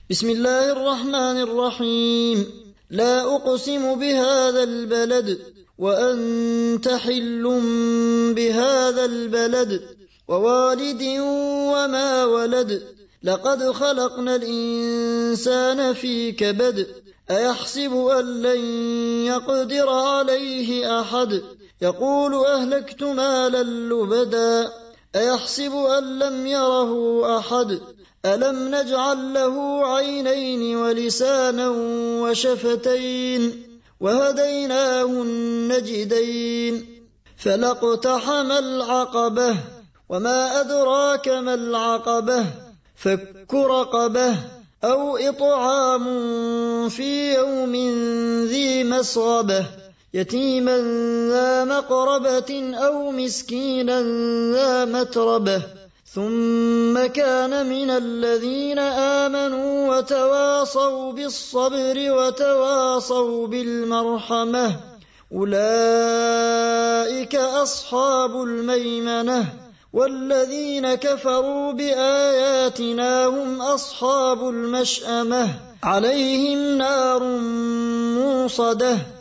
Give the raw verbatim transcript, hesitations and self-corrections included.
بسم الله الرحمن الرحيم. لا أقسم بهذا البلد وأنت حل بهذا البلد ووالد وما ولد لقد خلقنا الإنسان في كبد أيحسب أن لن يقدر عليه أحد يقول أهلكت مالا لبدا أيحسب أن لم يره أحد ألم نجعل له عينين ولسانا وشفتين وهديناه النجدين فلاقتحم العقبة وما أدراك ما العقبة فك رقبة أو إطعام في يوم ذي مسغبة يتيما ذا مقربة أو مسكينا ذا متربة ثم كان من الذين آمنوا وتواصوا بالصبر وتواصوا بالمرحمة أولئك أصحاب الميمنة والذين كفروا بآياتنا هم أصحاب المشأمة عليهم نار موصدة